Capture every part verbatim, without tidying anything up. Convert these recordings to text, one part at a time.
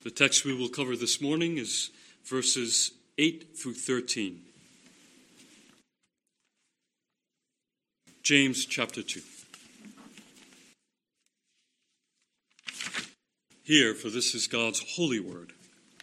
The text we will cover this morning is verses eight through thirteen. James chapter two. Hear, for this is God's holy word.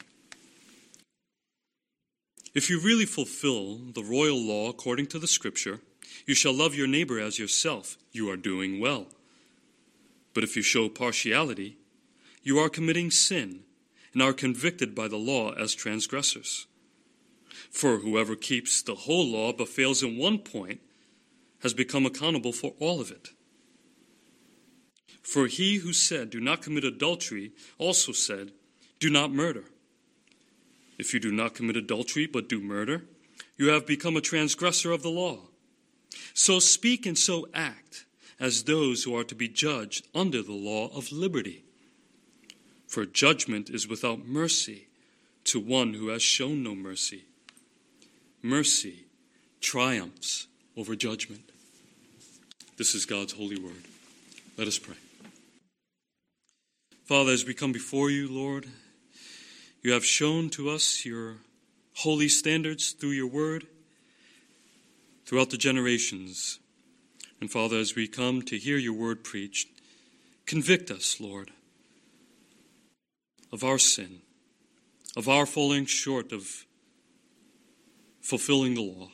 If you really fulfill the royal law according to the Scripture, you shall love your neighbor as yourself. You are doing well. But if you show partiality, you are committing sin and are convicted by the law as transgressors. For whoever keeps the whole law but fails in one point has become accountable for all of it. For he who said, "Do not commit adultery," also said, "Do not murder." If you do not commit adultery but do murder, you have become a transgressor of the law. So speak and so act as those who are to be judged under the law of liberty. For judgment is without mercy to one who has shown no mercy. Mercy triumphs over judgment. This is God's holy word. Let us pray. Father, as we come before you, Lord, you have shown to us your holy standards through your word throughout the generations. And Father, as we come to hear your word preached, convict us, Lord, of our sin, of our falling short of fulfilling the law.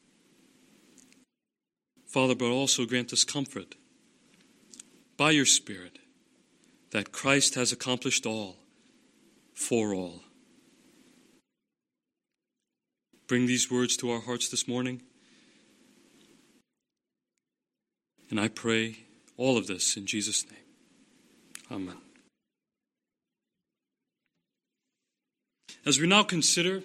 Father, but also grant us comfort by your Spirit that Christ has accomplished all for all. Bring these words to our hearts this morning. And I pray all of this in Jesus' name. Amen. As we now consider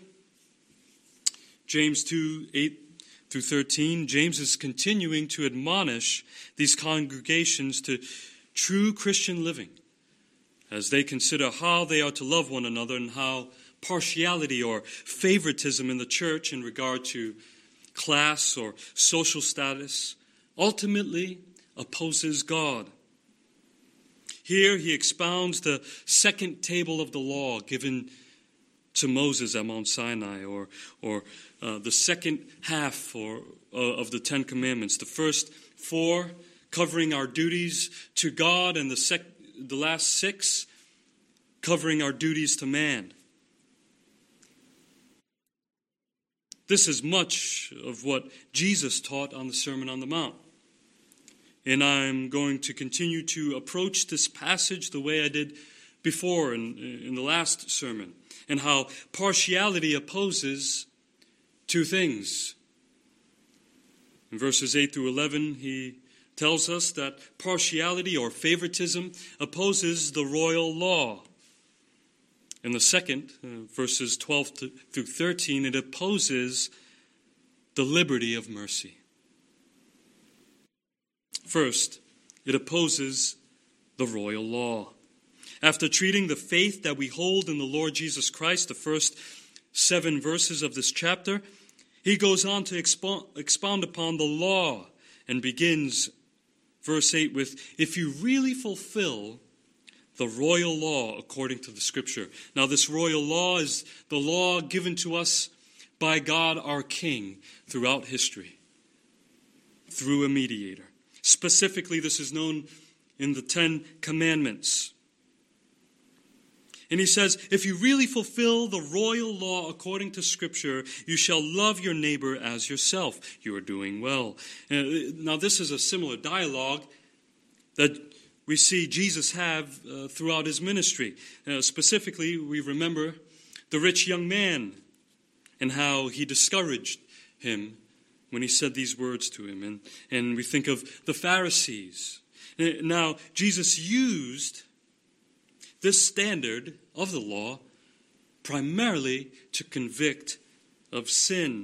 James two, eight through thirteen, James is continuing to admonish these congregations to true Christian living as they consider how they are to love one another and how partiality or favoritism in the church in regard to class or social status ultimately opposes God. Here he expounds the second table of the law given to Moses at Mount Sinai, or or uh, the second half or uh, of the Ten Commandments. The first four covering our duties to God, and the sec- the last six covering our duties to man. This is much of what Jesus taught on the Sermon on the Mount. And I'm going to continue to approach this passage the way I did before in, in the last sermon, and how partiality opposes two things. In verses eight through eleven, he tells us that partiality or favoritism opposes the royal law. In the second, uh, verses twelve through thirteen, it opposes the liberty of mercy. First, it opposes the royal law. After treating the faith that we hold in the Lord Jesus Christ, the first seven verses of this chapter, he goes on to expound, expound upon the law and begins verse eight with, if you really fulfill the royal law according to the Scripture. Now, this royal law is the law given to us by God our King throughout history, through a mediator. Specifically, this is known in the Ten Commandments. And he says, if you really fulfill the royal law according to Scripture, you shall love your neighbor as yourself. You are doing well. Now, this is a similar dialogue that we see Jesus have uh, throughout his ministry. Uh, specifically, we remember the rich young man and how he discouraged him when he said these words to him. And, and we think of the Pharisees. Now, Jesus used this standard of the law primarily to convict of sin.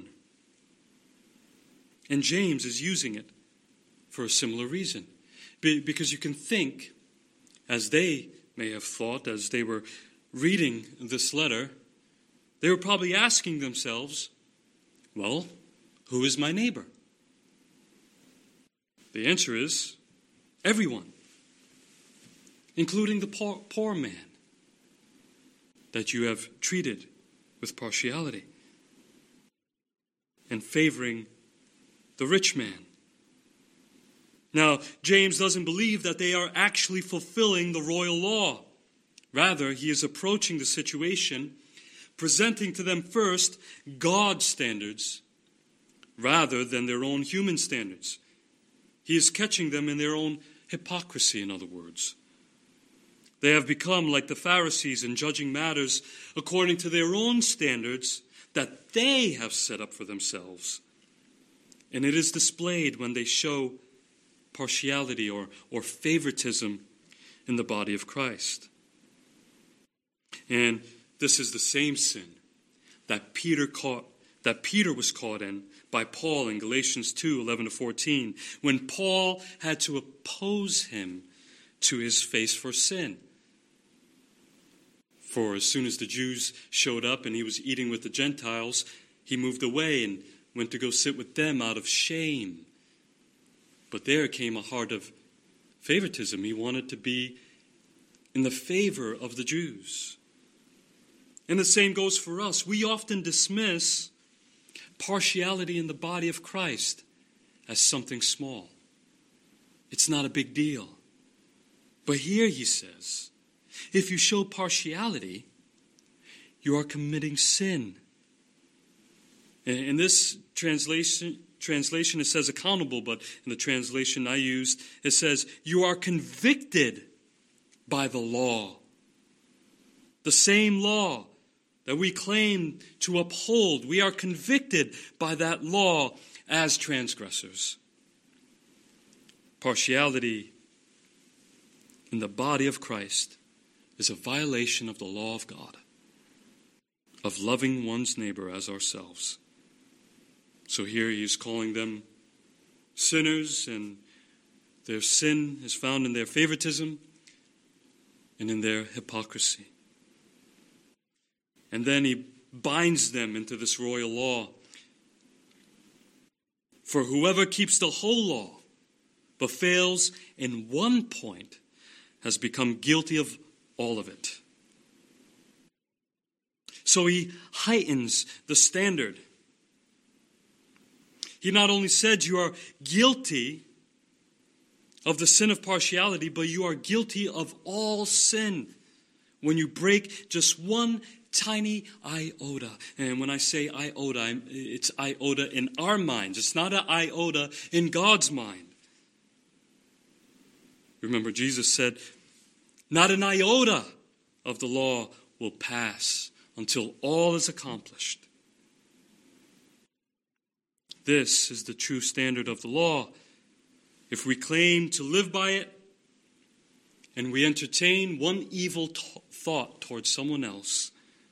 And James is using it for a similar reason. Because you can think, as they may have thought as they were reading this letter, they were probably asking themselves, well, who is my neighbor? The answer is everyone, including the poor, poor man. that you have treated with partiality and favoring the rich man. Now, James doesn't believe that they are actually fulfilling the royal law. Rather, he is approaching the situation, presenting to them first God's standards rather than their own human standards. He is catching them in their own hypocrisy, in other words. They have become like the Pharisees in judging matters according to their own standards that they have set up for themselves. And it is displayed when they show partiality or, or favoritism in the body of Christ. And this is the same sin that Peter caught, that Peter was caught in by Paul in Galatians two, eleven to fourteen, when Paul had to oppose him to his face for sin. For as soon as the Jews showed up and he was eating with the Gentiles, he moved away and went to go sit with them out of shame. But there came a heart of favoritism. He wanted to be in the favor of the Jews. And the same goes for us. We often dismiss partiality in the body of Christ as something small. It's not a big deal. But here he says, if you show partiality, you are committing sin. In this translation, translation it says accountable, but in the translation I used, it says you are convicted by the law. The same law that we claim to uphold, we are convicted by that law as transgressors. Partiality in the body of Christ is a violation of the law of God, of loving one's neighbor as ourselves. So here he is calling them sinners, and their sin is found in their favoritism and in their hypocrisy. And then he binds them into this royal law. For whoever keeps the whole law but fails in one point has become guilty of all of it. So he heightens the standard. He not only said you are guilty of the sin of partiality, but you are guilty of all sin when you break just one tiny iota. And when I say iota, it's iota in our minds. It's not an iota in God's mind. Remember, Jesus said, not an iota of the law will pass until all is accomplished. This is the true standard of the law. If we claim to live by it, and we entertain one evil t- thought towards someone else,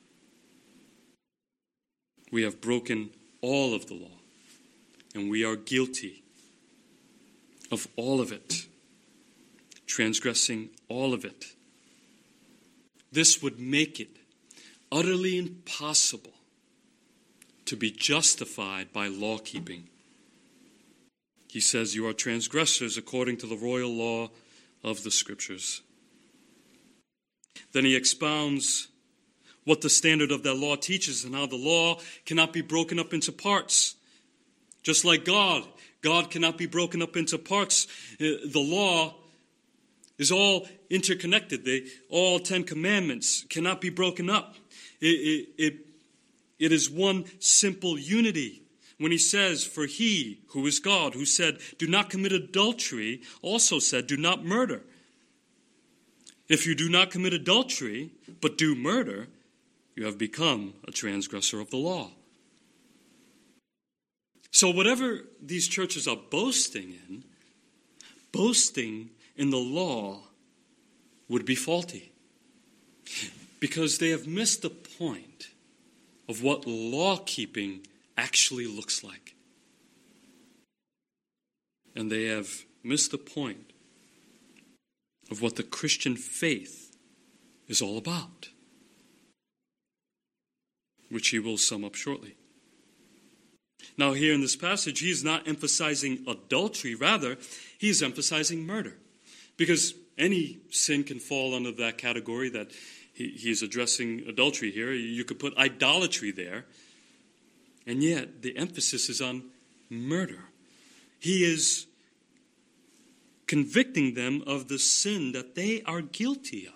we have broken all of the law, and we are guilty of all of it, transgressing all of it. This would make it utterly impossible to be justified by law keeping. He says you are transgressors according to the royal law of the Scriptures. Then he expounds what the standard of that law teaches and how the law cannot be broken up into parts. Just like God, God cannot be broken up into parts. The law is all interconnected. They, all Ten Commandments cannot be broken up. It, it, it, it is one simple unity. When he says, for he, who is God, who said, do not commit adultery, also said, do not murder. If you do not commit adultery, but do murder, you have become a transgressor of the law. So whatever these churches are boasting in, boasting in the law would be faulty. Because they have missed the point of what law-keeping actually looks like. And they have missed the point of what the Christian faith is all about, which he will sum up shortly. Now here in this passage, he is not emphasizing adultery. Rather, he is emphasizing murder. Because any sin can fall under that category that he, he's addressing adultery here. You could put idolatry there. And yet, the emphasis is on murder. He is convicting them of the sin that they are guilty of.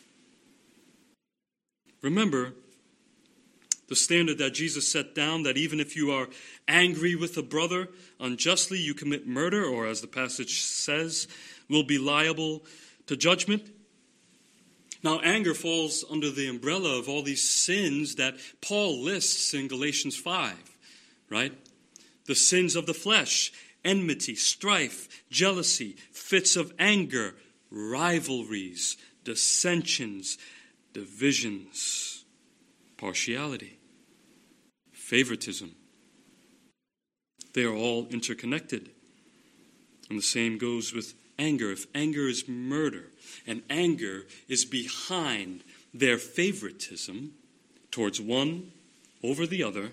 Remember the standard that Jesus set down, that even if you are angry with a brother unjustly, you commit murder, or as the passage says, will be liable to judgment. Now, anger falls under the umbrella of all these sins that Paul lists in Galatians five, right? The sins of the flesh: enmity, strife, jealousy, fits of anger, rivalries, dissensions, divisions, partiality, favoritism. They are all interconnected. And the same goes with anger. If anger is murder, and anger is behind their favoritism towards one over the other,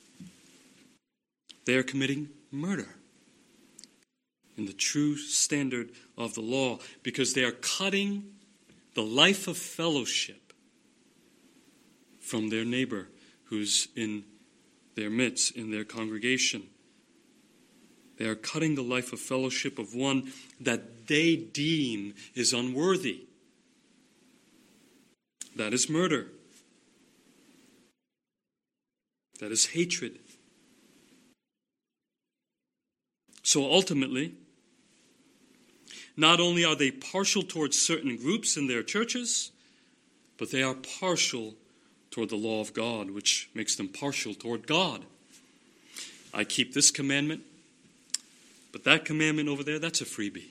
they are committing murder in the true standard of the law, because they are cutting the life of fellowship from their neighbor who's in their midst, in their congregation. They are cutting the life of fellowship of one that they deem is unworthy. That is murder. That is hatred. So ultimately, not only are they partial towards certain groups in their churches, but they are partial toward the law of God, which makes them partial toward God. I keep this commandment, but that commandment over there, that's a freebie.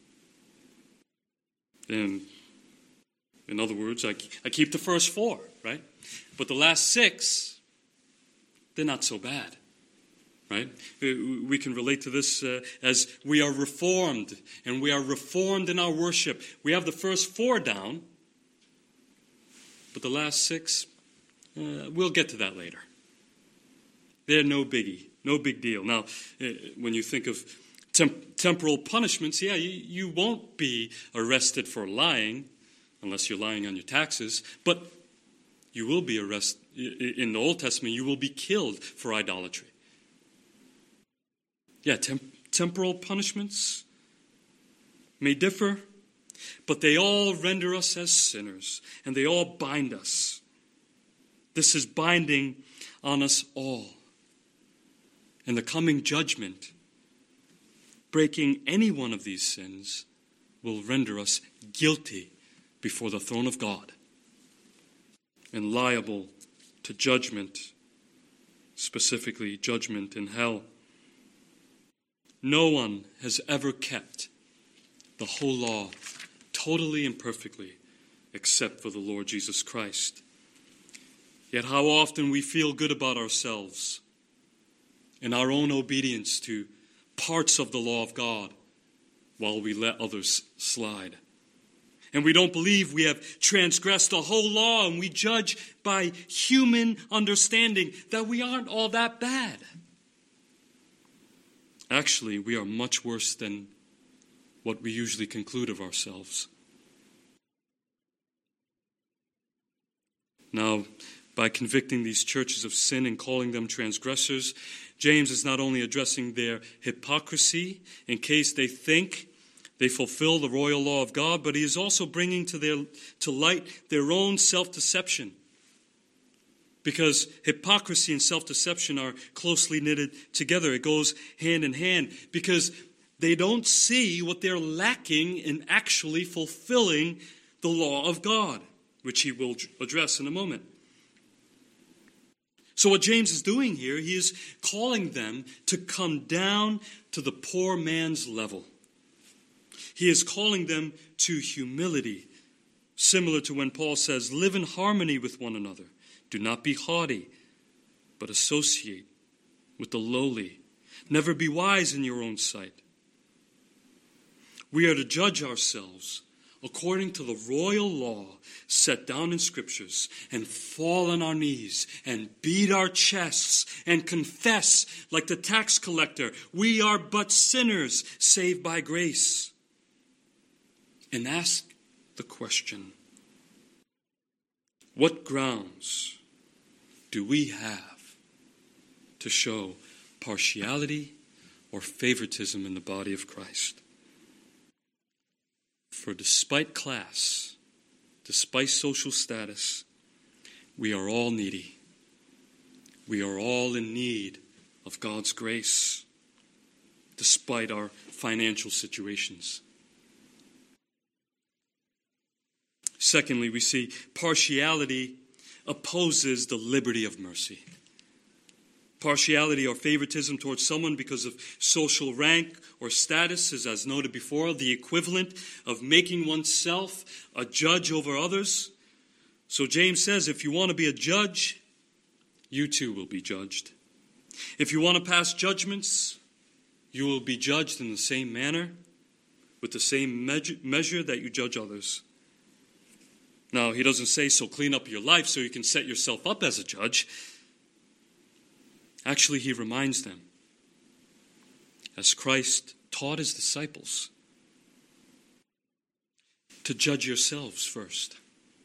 And in other words, I, I keep the first four, right? But the last six, they're not so bad. Right? We can relate to this uh, as we are reformed, and we are reformed in our worship. We have the first four down, but the last six, uh, we'll get to that later. They're no biggie, no big deal. Now, uh, when you think of temp- temporal punishments, yeah, you, you won't be arrested for lying, unless you're lying on your taxes, but you will be arrested. In the Old Testament, you will be killed for idolatry. Yeah, temp- temporal punishments may differ, but they all render us as sinners, and they all bind us. This is binding on us all. And the coming judgment, breaking any one of these sins, will render us guilty before the throne of God and liable to judgment, specifically judgment in hell. No one has ever kept the whole law totally and perfectly except for the Lord Jesus Christ. Yet how often we feel good about ourselves and our own obedience to parts of the law of God while we let others slide. And we don't believe we have transgressed the whole law, and we judge by human understanding that we aren't all that bad. Actually, we are much worse than what we usually conclude of ourselves. Now, by convicting these churches of sin and calling them transgressors, James is not only addressing their hypocrisy in case they think they fulfill the royal law of God, but he is also bringing to their to light their own self-deception. Because hypocrisy and self-deception are closely knitted together. It goes hand in hand. Because they don't see what they're lacking in actually fulfilling the law of God, which he will address in a moment. So what James is doing here, he is calling them to come down to the poor man's level. He is calling them to humility, similar to when Paul says, live in harmony with one another. Do not be haughty, but associate with the lowly. Never be wise in your own sight. We are to judge ourselves according to the royal law set down in Scriptures, and fall on our knees and beat our chests and confess like the tax collector, we are but sinners saved by grace. And ask the question, What grounds do we have to show partiality or favoritism in the body of Christ? For despite class, despite social status, we are all needy. We are all in need of God's grace, despite our financial situations. Secondly, we see partiality opposes the liberty of mercy. Partiality or favoritism towards someone because of social rank or status is, as noted before, the equivalent of making oneself a judge over others. So James says, if you want to be a judge, you too will be judged. If you want to pass judgments, you will be judged in the same manner, with the same measure, measure that you judge others. Now, he doesn't say, so clean up your life so you can set yourself up as a judge. Actually, he reminds them, as Christ taught his disciples, to judge yourselves first.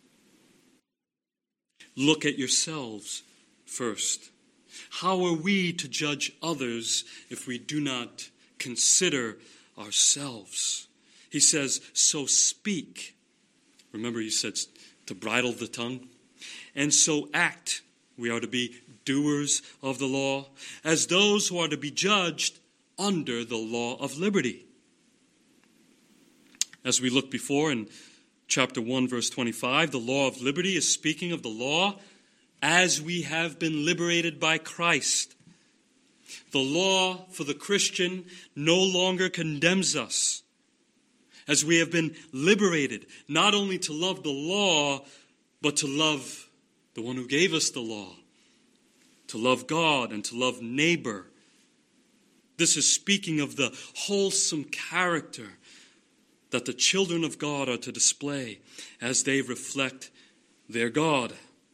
Look at yourselves first. How are we to judge others if we do not consider ourselves? He says, so speak. Remember, he said to bridle the tongue. And so act. We are to be doers of the law, as those who are to be judged under the law of liberty. As we looked before in chapter one, verse twenty-five, the law of liberty is speaking of the law as we have been liberated by Christ. The law for the Christian no longer condemns us, as we have been liberated not only to love the law, but to love the one who gave us the law, to love God and to love neighbor. This is speaking of the wholesome character that the children of God are to display as they reflect their God.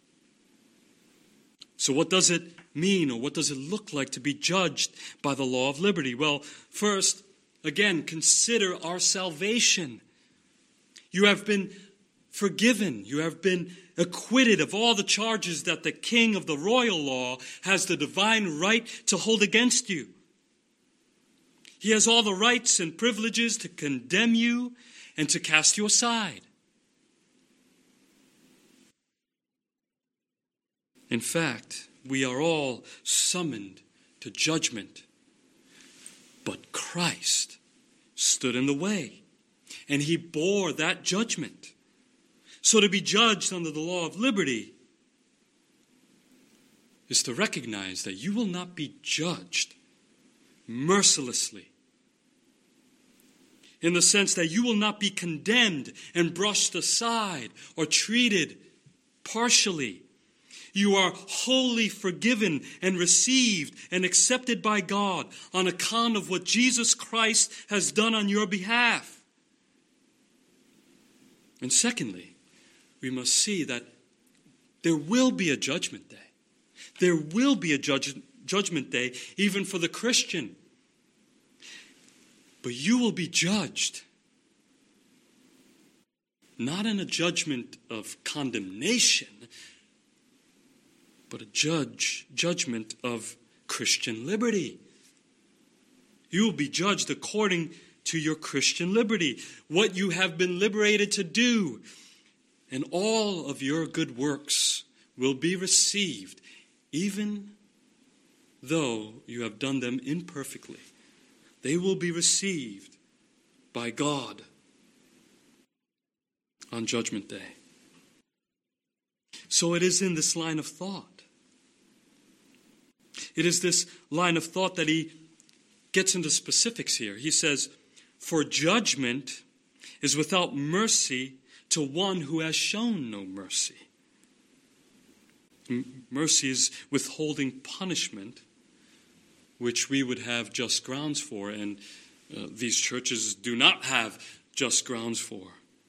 So what does it mean, or what does it look like to be judged by the law of liberty? Well, first, again, consider our salvation. You have been forgiven. You have been acquitted of all the charges that the king of the royal law has the divine right to hold against you. He has all the rights and privileges to condemn you and to cast you aside. In fact, we are all summoned to judgment. But Christ stood in the way, and he bore that judgment. So to be judged under the law of liberty is to recognize that you will not be judged mercilessly, in the sense that you will not be condemned and brushed aside or treated partially. You are wholly forgiven and received and accepted by God on account of what Jesus Christ has done on your behalf. And secondly, we must see that there will be a judgment day. There will be a judge, judgment day even for the Christian. But you will be judged not in a judgment of condemnation, but a judge judgment of Christian liberty. You will be judged according to your Christian liberty, what you have been liberated to do. And all of your good works will be received, even though you have done them imperfectly. They will be received by God on Judgment Day. So it is in this line of thought. It is this line of thought that he gets into specifics here. He says, for judgment is without mercy to one who has shown no mercy. Mercy is withholding punishment, which we would have just grounds for, and uh, these churches do not have just grounds for.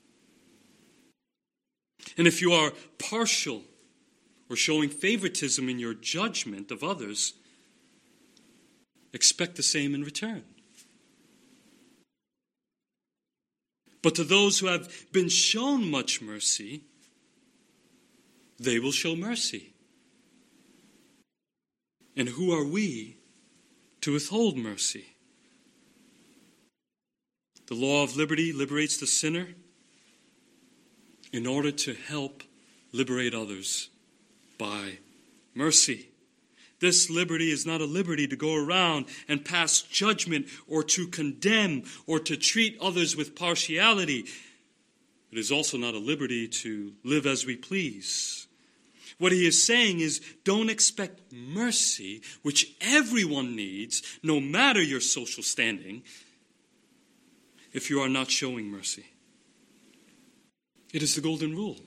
And if you are partial or showing favoritism in your judgment of others, expect the same in return. But to those who have been shown much mercy, they will show mercy. And who are we to withhold mercy? The law of liberty liberates the sinner in order to help liberate others by mercy. This liberty is not a liberty to go around and pass judgment or to condemn or to treat others with partiality. It is also not a liberty to live as we please. What he is saying is, don't expect mercy, which everyone needs, no matter your social standing, if you are not showing mercy. It is the golden rule.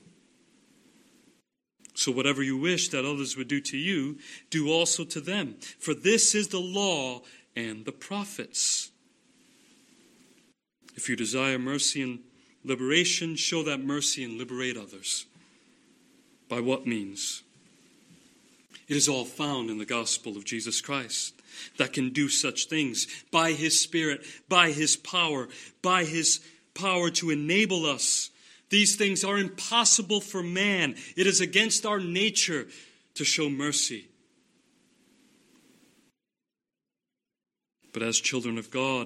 So whatever you wish that others would do to you, do also to them. For this is the law and the prophets. If you desire mercy and liberation, show that mercy and liberate others. By what means? It is all found in the gospel of Jesus Christ that can do such things. By his Spirit, by his power, by his power to enable us. These things are impossible for man. It is against our nature to show mercy. But as children of God,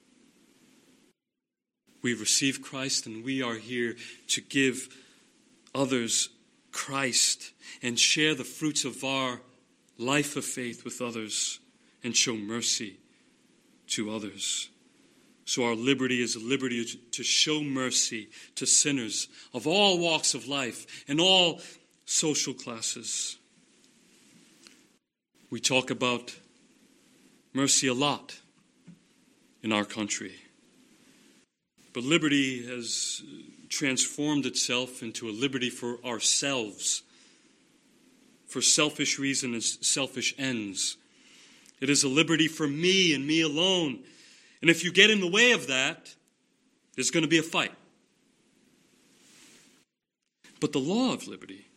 we receive Christ and we are here to give others Christ and share the fruits of our life of faith with others and show mercy to others. So our liberty is a liberty to show mercy to sinners of all walks of life and all social classes. We talk about mercy a lot in our country. But liberty has transformed itself into a liberty for ourselves, for selfish reasons and selfish ends. It is a liberty for me and me alone. And if you get in the way of that, there's going to be a fight. But the law of liberty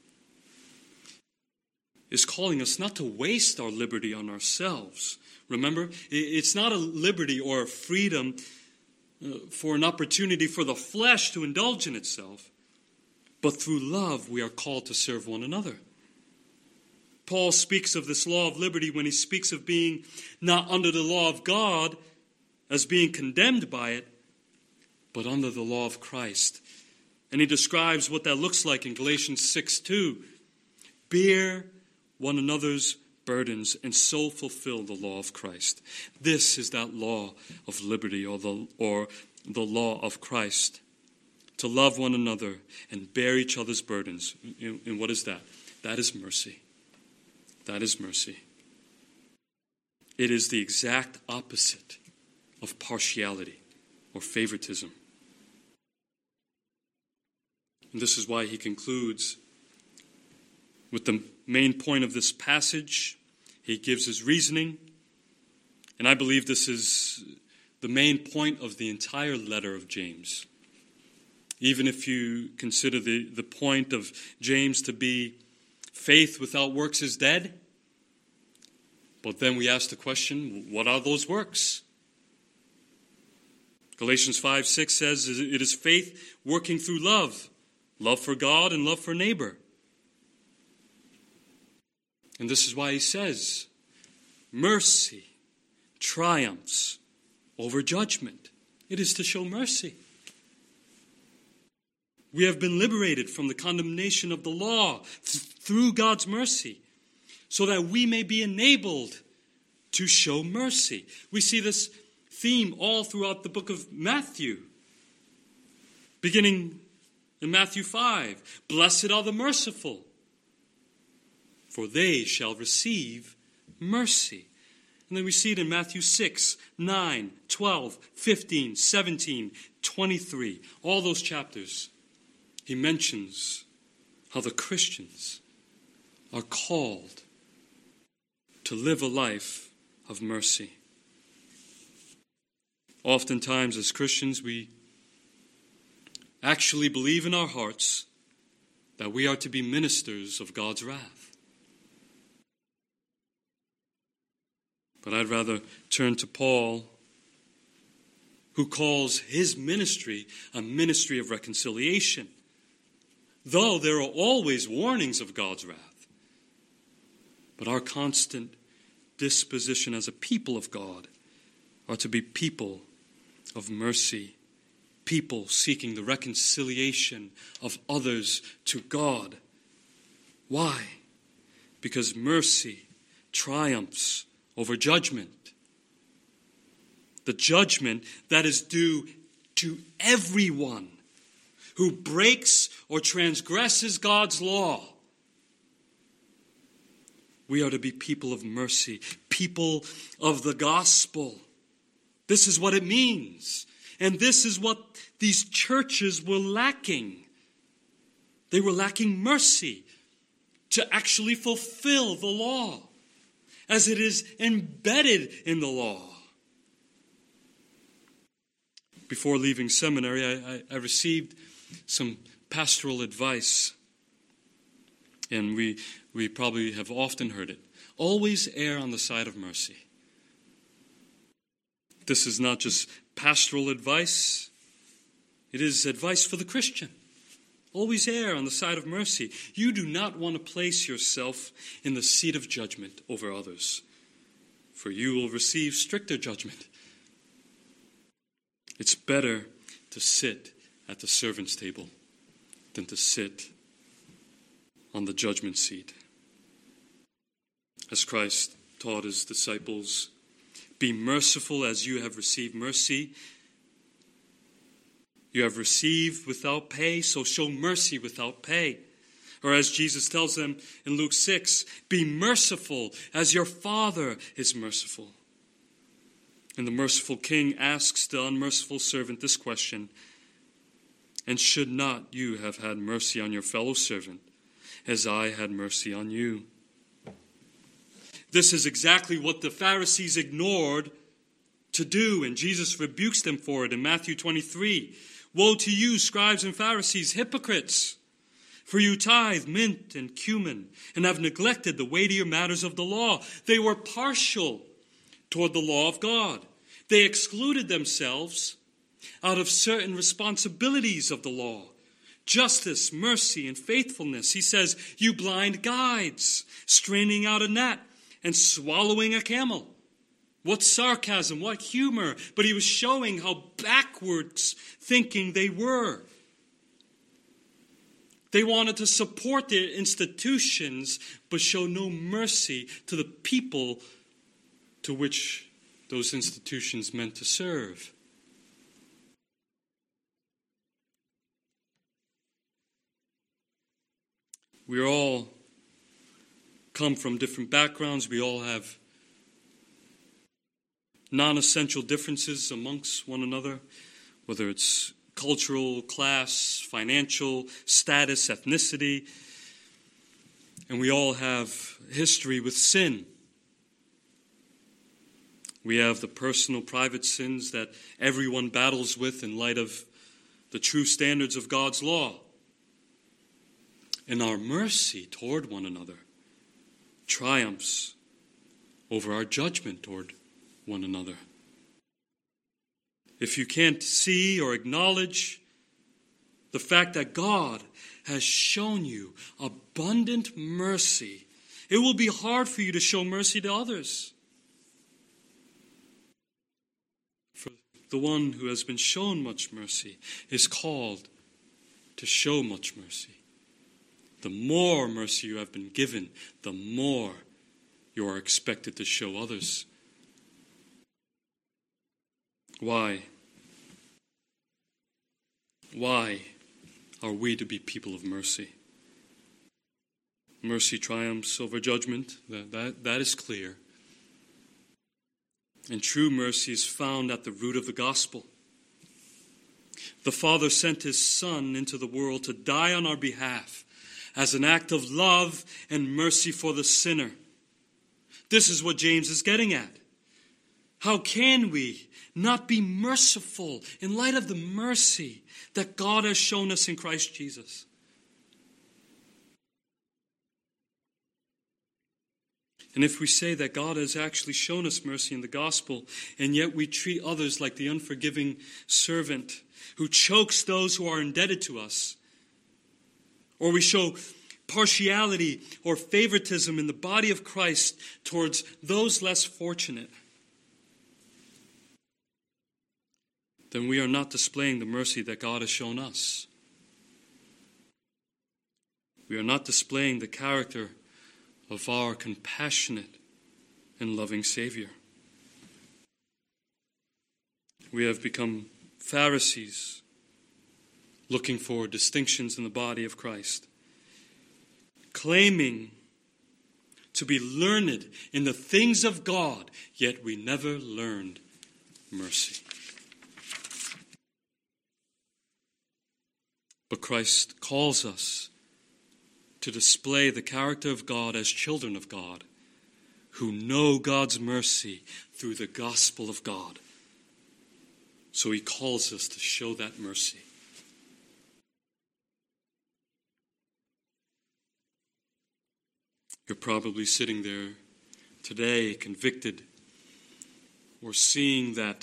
is calling us not to waste our liberty on ourselves. Remember, it's not a liberty or a freedom for an opportunity for the flesh to indulge in itself, but through love we are called to serve one another. Paul speaks of this law of liberty when he speaks of being not under the law of God as being condemned by it, but under the law of Christ. And he describes what that looks like in Galatians six two. Bear one another's burdens and so fulfill the law of Christ. This is that law of liberty, or the, or the law of Christ. To love one another and bear each other's burdens. And, and what is that? That is mercy. That is mercy. It is the exact opposite of partiality or favoritism. And this is why he concludes with the main point of this passage. He gives his reasoning, and I believe this is the main point of the entire letter of James. Even if you consider the, the point of James to be faith without works is dead, but then we ask the question, what are those works? Galatians five six says it is faith working through love, love for God and love for neighbor. And this is why he says, mercy triumphs over judgment. It is to show mercy. We have been liberated from the condemnation of the law th- through God's mercy, so that we may be enabled to show mercy. We see this theme all throughout the book of Matthew. Beginning in Matthew five, blessed are the merciful, for they shall receive mercy. And then we see it in Matthew six, nine, twelve, fifteen, seventeen, twenty-three. All those chapters, he mentions how the Christians are called to live a life of mercy. Oftentimes as Christians, we actually believe in our hearts that we are to be ministers of God's wrath. But I'd rather turn to Paul, who calls his ministry a ministry of reconciliation. though there are always warnings of God's wrath. But our constant disposition as a people of God are to be people of mercy, people seeking the reconciliation of others to God. Why? Because mercy triumphs over judgment. The judgment that is due to everyone who breaks or transgresses God's law. We are to be people of mercy, people of the gospel. This is what it means. And this is what these churches were lacking. They were lacking mercy to actually fulfill the law as it is embedded in the law. Before leaving seminary, I, I, I received some pastoral advice. And we, we probably have often heard it. Always err on the side of mercy. This is not just pastoral advice. It is advice for the Christian. Always err on the side of mercy. You do not want to place yourself in the seat of judgment over others, for you will receive stricter judgment. It's better to sit at the servant's table than to sit on the judgment seat. As Christ taught his disciples, be merciful as you have received mercy. You have received without pay, so show mercy without pay. Or as Jesus tells them in Luke six, be merciful as your Father is merciful. And the merciful king asks the unmerciful servant this question, and should not you have had mercy on your fellow servant, as I had mercy on you? This is exactly what the Pharisees ignored to do, and Jesus rebukes them for it in Matthew twenty-three. Woe to you, scribes and Pharisees, hypocrites! For you tithe mint and cumin, and have neglected the weightier matters of the law. They were partial toward the law of God. They excluded themselves out of certain responsibilities of the law. Justice, mercy, and faithfulness. He says, you blind guides, straining out a gnat and swallowing a camel. What sarcasm, what humor. But he was showing how backwards thinking they were. They wanted to support their institutions, but show no mercy to the people to which those institutions meant to serve. We all come from different backgrounds. We all have non-essential differences amongst one another, whether it's cultural, class, financial, status, ethnicity. And we all have history with sin. We have the personal, private sins that everyone battles with in light of the true standards of God's law. And our mercy toward one another triumphs over our judgment toward one another. If you can't see or acknowledge the fact that God has shown you abundant mercy, it will be hard for you to show mercy to others. For the one who has been shown much mercy is called to show much mercy. The more mercy you have been given, the more you are expected to show others. Why? Why are we to be people of mercy? Mercy triumphs over judgment. That, that, that is clear. And true mercy is found at the root of the gospel. The Father sent his Son into the world to die on our behalf as an act of love and mercy for the sinner. This is what James is getting at. How can we not be merciful in light of the mercy that God has shown us in Christ Jesus? And if we say that God has actually shown us mercy in the gospel, and yet we treat others like the unforgiving servant who chokes those who are indebted to us, or we show partiality or favoritism in the body of Christ towards those less fortunate, then we are not displaying the mercy that God has shown us. We are not displaying the character of our compassionate and loving Savior. We have become Pharisees, looking for distinctions in the body of Christ, claiming to be learned in the things of God, yet we never learned mercy. But Christ calls us to display the character of God as children of God, who know God's mercy through the gospel of God. So he calls us to show that mercy. You're probably sitting there today convicted or seeing that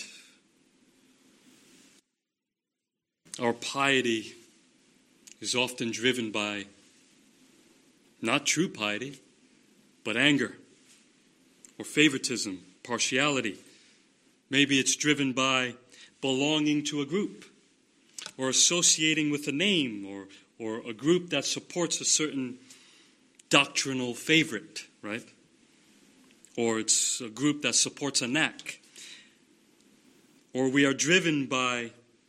our piety is often driven by not true piety, but anger or favoritism, partiality. Maybe it's driven by belonging to a group or associating with a name or, or a group that supports a certain doctrinal favorite, right? Or it's a group that supports a knack. Or we are driven by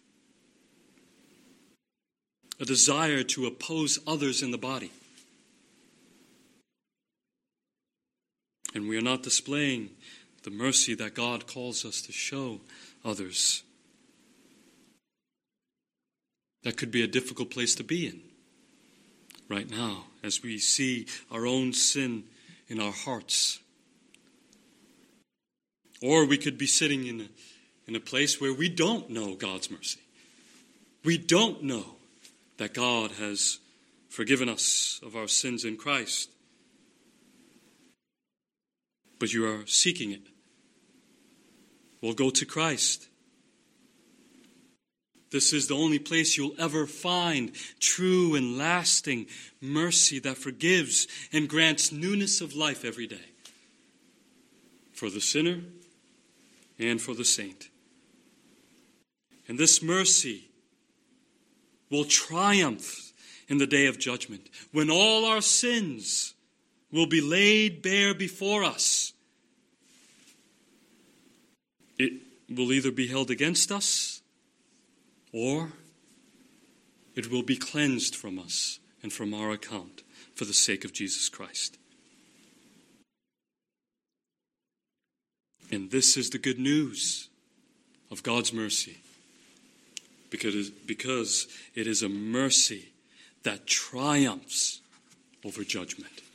a desire to oppose others in the body. And we are not displaying the mercy that God calls us to show others. That could be a difficult place to be in right now as we see our own sin in our hearts. Or we could be sitting in a, in a place where we don't know God's mercy. We don't know that God has forgiven us of our sins in Christ. But you are seeking it. Well, go to Christ. This is the only place you'll ever find true and lasting mercy that forgives and grants newness of life every day for the sinner and for the saint. And this mercy will triumph in the day of judgment, when all our sins will be laid bare before us. It will either be held against us, or it will be cleansed from us and from our account for the sake of Jesus Christ. And this is the good news of God's mercy, because, because it is a mercy that triumphs over judgment.